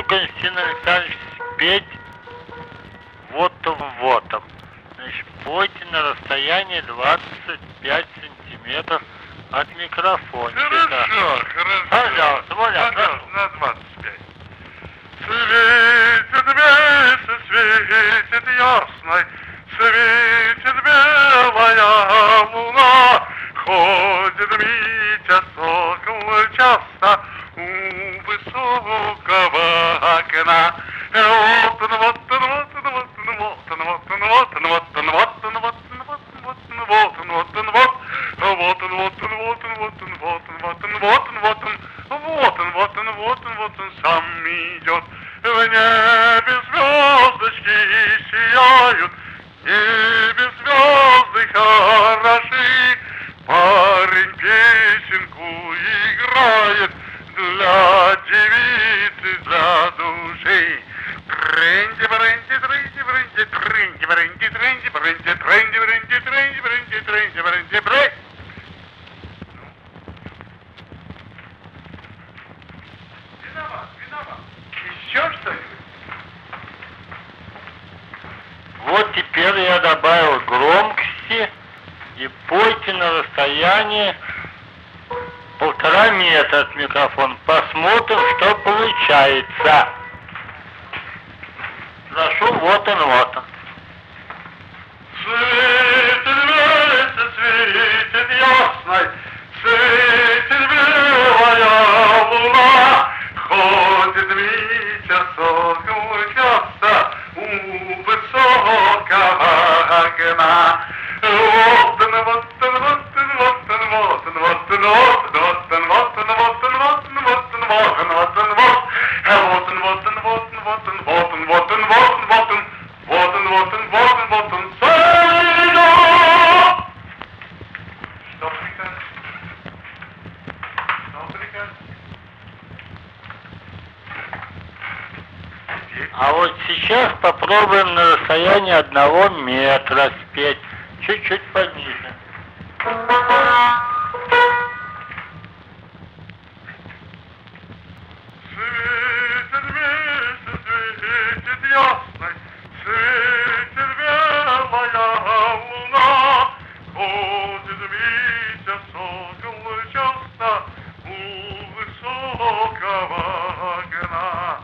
Константин Александрович, спеть вот-то. Значит, пойте на расстоянии 25 сантиметров от микрофончика. Хорошо. Пожалуйста, Воля, прошу. На 25. Светит месяц, светит ясный, светит белая луна, ходит Митя сокол часто у высокого окна. Вот он сам идет. В небе звездочки сияют, в небе звезды хороши. Парень песенку играет для девицы, для души. Тренди, бренди, тренди, бренди, тренди, бренди, тренди, бренди, тренди, бренди, тренди, бренди, тренди, бренди, бренди. Виноват. Еще что-нибудь? Вот теперь я добавил громкости и пойте на расстоянии 1,5 метра от микрофона. Посмотрим, что получается. Прошу, вот он. Светит месяц, светит ясный, светит белая луна, ходит Митя сокол часто у высокого окна. Вот он. Что прикажешь? А вот сейчас попробуем на расстоянии 1 метра спеть. Чуть-чуть пониже. Светит месяц, светит ясный, светит белая луна, ходит Митя сокол часто у высокого окна.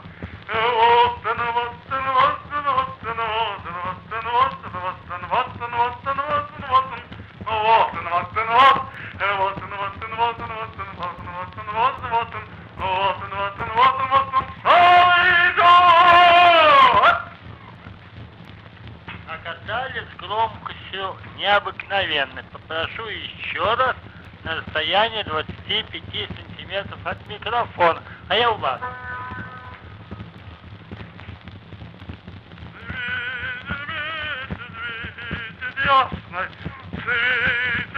Оказались с громкостью необыкновенной. Попрошу еще раз на расстоянии 25 сантиметров от микрофона. А я у вас. Ясный, светит